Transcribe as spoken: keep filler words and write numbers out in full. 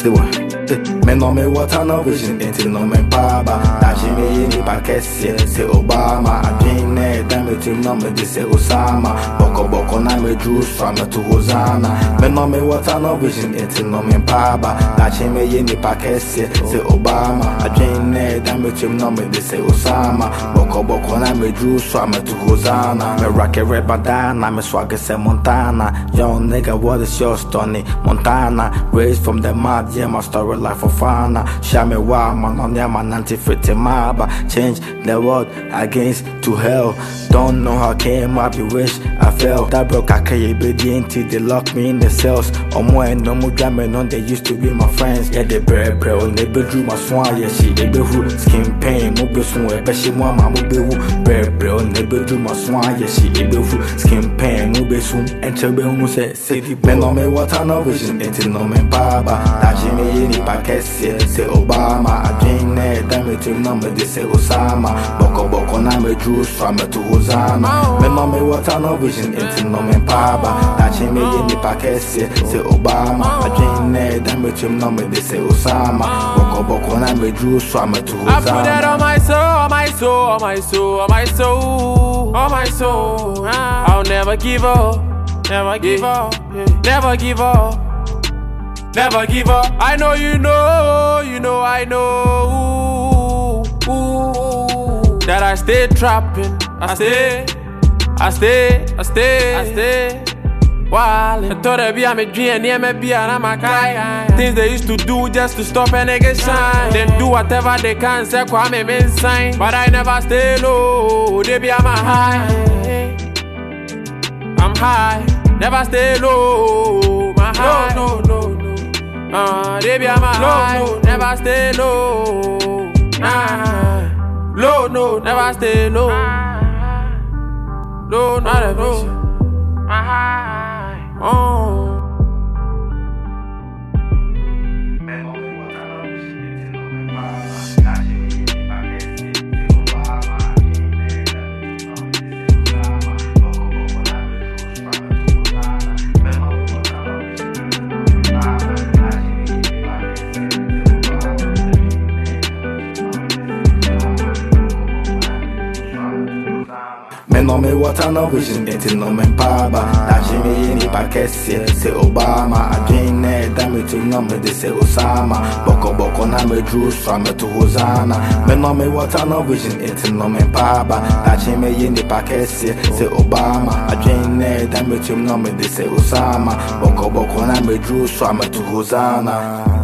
See what? Me no me water no vision until no me baba. That she me ni pa kesi say Obama. I dream ne damn it no me this say Osama. Boko boko na me juice from me to Hosanna. Me no me water no vision until no me baba. That she me ni pa kesi say Obama. I dream ne damn it no me this say Osama. Boko boko na me juice from me to Hosanna. Me rock a red bandana, me swag say Montana. Young nigga, what is your story? Montana, raised from the mud, yeah, my story life for fun. Show me why, man, on yeah, man, anti-fitting maba. Change the world against to hell. Don't know how I came up, you wish I fell. That broke I can't be the until they lock me in the cells. Or more and no more jamming on, they used to be my friends. Yeah, they bread, bread, they bedroom my swan, yeah, she, they be who skin pain, mobile soon, but she want my mobile bread, bread, they bedroom my swan, yeah, she, they be who skin pain, mobile soon, and tell me who say, city, men no me water no vision, until no me baba. That she me in pa kesi say Obama. I dream ne damn it no me this say Osama. Boko boko na me juice from me to Hosanna. Me no me water no vision until no me baba. That she me in pa kesi say Obama. I dream ne damn it no me this say Osama. Boko boko na me juice from me to Hosanna. I put that on my soul, on my soul, on my soul, on my soul, on my soul. I'll never give up, never give up, never give up. Never give up. I know you know, you know I know ooh, ooh, that I stay trapping. I stay, I stay, I stay, I stay. While I thought I'd be a me dream, near me be an amakai. Things they used to do just to stop a nigga shine. Then do whatever they can, say Kwame men sign. But I never stay low, they be a my high. I'm high, never stay low. My high, no, no, no. Uh, they be on my high, no, no, never stay low. Nah, low, no, never stay low. Low, not a low. My high, oh. Me no me water no vision until no me baba. That she me ni pa kesi say Obama. I dream ne damn it no me this say Osama. Boko boko na me juice from me to Hosanna. Me no me water no vision until no me baba. That she me ni pa kesi say Obama. I dream ne damn it no me this say Osama. Boko boko na me juice from me to Hosanna.